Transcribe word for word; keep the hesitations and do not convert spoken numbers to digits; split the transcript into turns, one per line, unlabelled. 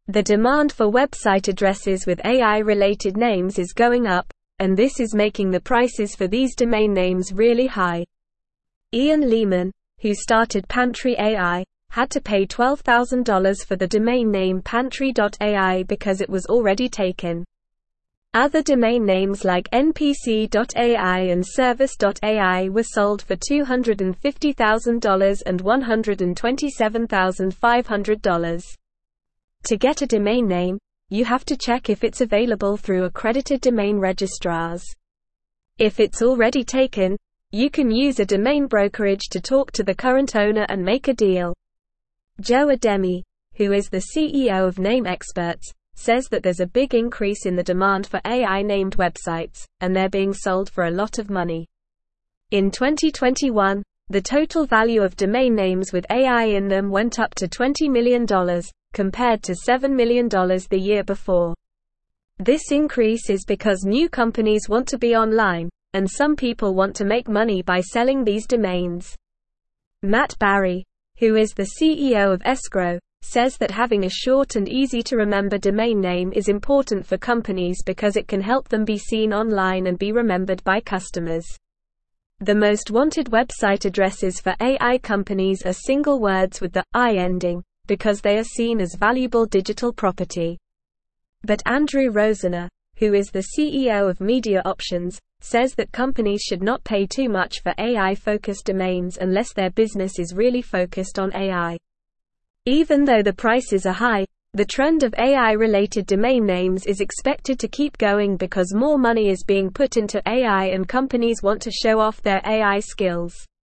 The demand for website addresses with A I-related names is going up, and this is making the prices for these domain names really high. Ian Lehman, who started Pantry dot A I, had to pay twelve thousand dollars for the domain name pantry dot A I because it was already taken. Other domain names like N P C dot A I and service dot A I were sold for two hundred fifty thousand dollars and one hundred twenty-seven thousand five hundred dollars. To get a domain name, you have to check if it's available through accredited domain registrars. If it's already taken, you can use a domain brokerage to talk to the current owner and make a deal. Joe Ademi, who is the C E O of Name Experts, says that there's a big increase in the demand for A I-named websites, and they're being sold for a lot of money. In twenty twenty-one, the total value of domain names with A I in them went up to twenty million dollars, compared to seven million dollars the year before. This increase is because new companies want to be online, and some people want to make money by selling these domains. Matt Barry, who is the C E O of Escrow, says that having a short and easy-to-remember domain name is important for companies because it can help them be seen online and be remembered by customers. The most wanted website addresses for A I companies are single words with the I ending, because they are seen as valuable digital property. But Andrew Rosener, who is the C E O of Media Options, says that companies should not pay too much for A I-focused domains unless their business is really focused on A I. Even though the prices are high, the trend of A I-related domain names is expected to keep going because more money is being put into A I and companies want to show off their A I skills.